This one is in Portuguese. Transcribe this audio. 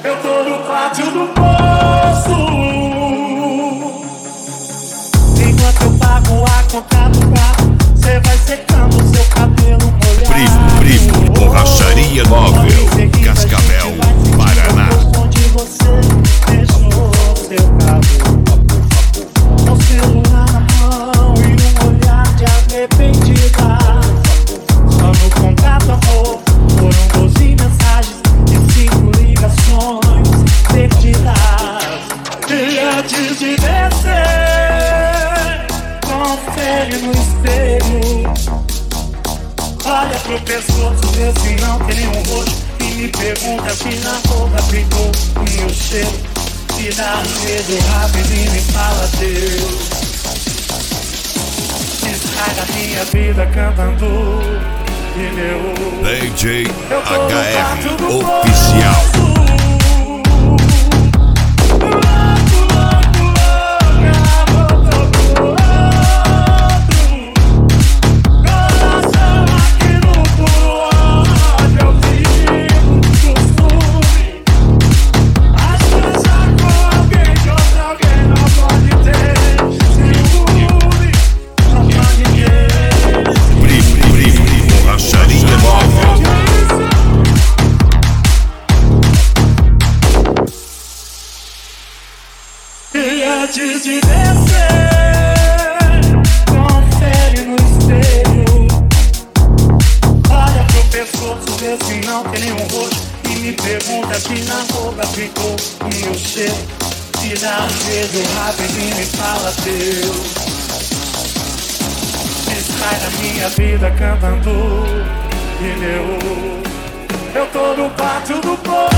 Eu tô no pátio do poço. Enquanto eu pago a conta do carro, cê vai secando seu cabelo molhado. Primo, Borracharia Móvel, Cascavel, Paraná. Onde você deixou seu carro, com o celular na mão e um olhar de arrependida. Só no contato, amor, foram 12 mensagens e 5 ligações perdidas. E antes de descer, confere no espelho. Olha pro pescoço, vê se não tem nenhum roxo. E me pergunta se na roupa ficou o meu cheiro. Se dá um beijo rápido e me fala Deus. Estraga minha vida cantando pneu. DJ HR Oficial. Antes de descer, confere no espelho. Olha pro pescoço, vê se não tem nenhum roxo. E me pergunta se na roupa ficou o meu cheiro. Se dá um beijo rápido e me fala Deus. Sai da minha vida cantando pneu. Eu tô no pátio do poço.